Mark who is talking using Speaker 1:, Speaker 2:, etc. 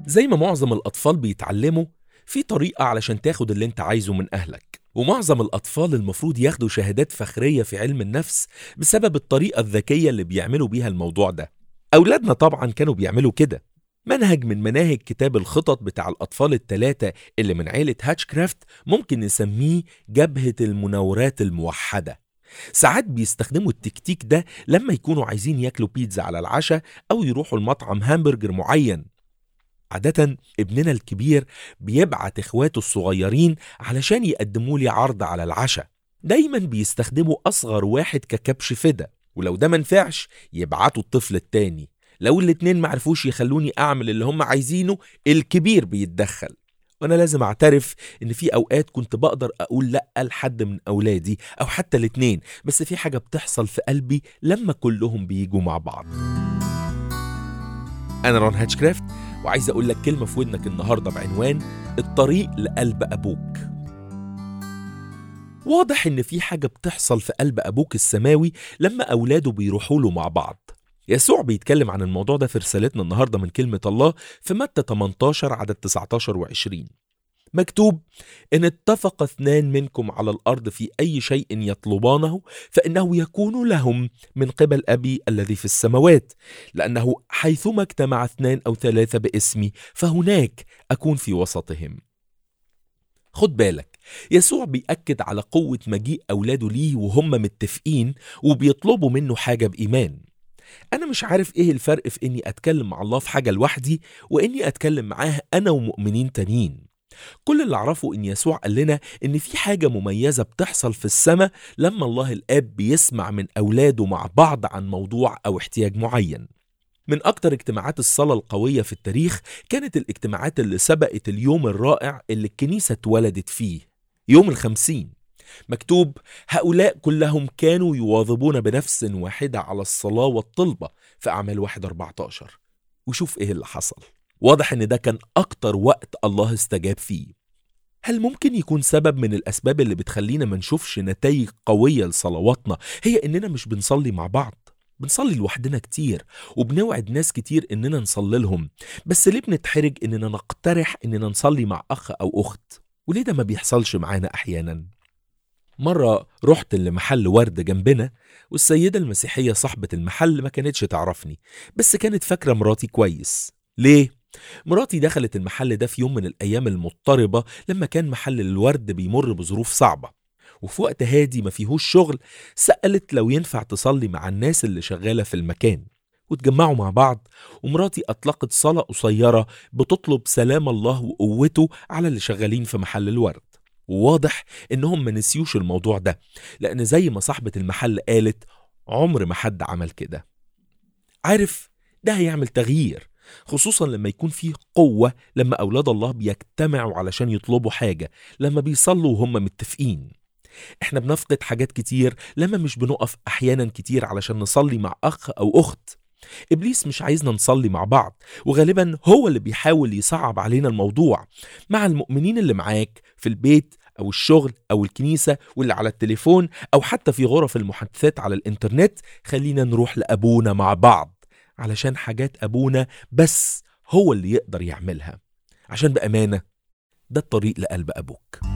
Speaker 1: زي ما معظم الأطفال بيتعلموا، في طريقة علشان تاخد اللي انت عايزه من أهلك، ومعظم الأطفال المفروض ياخدوا شهادات فخرية في علم النفس بسبب الطريقة الذكية اللي بيعملوا بيها الموضوع ده. أولادنا طبعا كانوا بيعملوا كده. منهج من مناهج كتاب الخطط بتاع الأطفال الثلاثة اللي من عيلة هاتشكرافت ممكن نسميه جبهة المناورات الموحدة. ساعات بيستخدموا التكتيك ده لما يكونوا عايزين ياكلوا بيتزا على العشاء أو يروحوا المطعم همبرجر معين. عادة ابننا الكبير بيبعت اخواته الصغيرين علشان يقدموا لي عرض على العشاء. دايما بيستخدموا أصغر واحد ككبش فدا، ولو ده منفعش يبعتوا الطفل التاني. لو الاتنين معرفوش يخلوني أعمل اللي هم عايزينه، الكبير بيتدخل. وأنا لازم أعترف إن في أوقات كنت بقدر أقول لأ لحد من أولادي أو حتى الاتنين، بس في حاجة بتحصل في قلبي لما كلهم بيجوا مع بعض. أنا رون هاتشكرافت، وعايز أقول لك كلمة في ودنك النهاردة بعنوان الطريق لقلب أبوك. واضح إن في حاجة بتحصل في قلب أبوك السماوي لما أولاده بيروحوا له مع بعض. يسوع بيتكلم عن الموضوع ده في رسالتنا النهاردة من كلمة الله في متى 18 عدد 19 و20. مكتوب: إن اتفق 2 منكم على الأرض في أي شيء يطلبانه فإنه يكون لهم من قبل أبي الذي في السماوات، لأنه حيثما اجتمع 2 أو 3 باسمي فهناك أكون في وسطهم. خد بالك، يسوع بيأكد على قوة مجيء أولاده ليه وهم متفقين وبيطلبوا منه حاجة بإيمان. أنا مش عارف إيه الفرق في إني أتكلم مع الله في حاجة لوحدي وإني أتكلم معاه أنا ومؤمنين تانيين. كل اللي أعرفه إن يسوع قال لنا إن في حاجة مميزة بتحصل في السماء لما الله الآب بيسمع من أولاده مع بعض عن موضوع أو احتياج معين. من أكتر اجتماعات الصلاة القوية في التاريخ كانت الاجتماعات اللي سبقت اليوم الرائع اللي الكنيسة اتولدت فيه، يوم 50. مكتوب: هؤلاء كلهم كانوا يواظبون بنفس واحدة على الصلاة والطلبة في أعمال 1:14. وشوف إيه اللي حصل. واضح إن ده كان أكتر وقت الله استجاب فيه. هل ممكن يكون سبب من الأسباب اللي بتخلينا ما نشوفش نتائج قوية لصلواتنا هي إننا مش بنصلي مع بعض؟ بنصلي لوحدنا كتير وبنوعد ناس كتير إننا نصلي لهم، بس ليه بنتحرج إننا نقترح إننا نصلي مع أخ أو أخت؟ وليه ده ما بيحصلش معانا أحيانا؟ مرة رحت لمحل ورد جنبنا، والسيدة المسيحية صاحبة المحل ما كانتش تعرفني، بس كانت فاكرة مراتي كويس. ليه؟ مراتي دخلت المحل ده في يوم من الأيام المضطربة لما كان محل الورد بيمر بظروف صعبة، وفي وقت هادي ما فيهوش شغل سألت لو ينفع تصلي مع الناس اللي شغالة في المكان، وتجمعوا مع بعض. ومراتي أطلقت صلاة قصيرة بتطلب سلام الله وقوته على اللي شغالين في محل الورد. وواضح إنهم ما نسيوش الموضوع ده، لأن زي ما صاحبة المحل قالت عمر ما حد عمل كده. عارف، ده هيعمل تغيير، خصوصا لما يكون فيه قوة، لما أولاد الله بيجتمعوا علشان يطلبوا حاجة، لما بيصلوا وهم متفقين. احنا بنفقد حاجات كتير لما مش بنقف أحيانا كتير علشان نصلي مع أخ أو أخت. إبليس مش عايزنا نصلي مع بعض، وغالبا هو اللي بيحاول يصعب علينا الموضوع. مع المؤمنين اللي معاك في البيت أو الشغل أو الكنيسة واللي على التليفون أو حتى في غرف المحادثات على الإنترنت، خلينا نروح لأبونا مع بعض، علشان حاجات أبونا بس هو اللي يقدر يعملها، عشان بأمانة ده الطريق لقلب أبوك.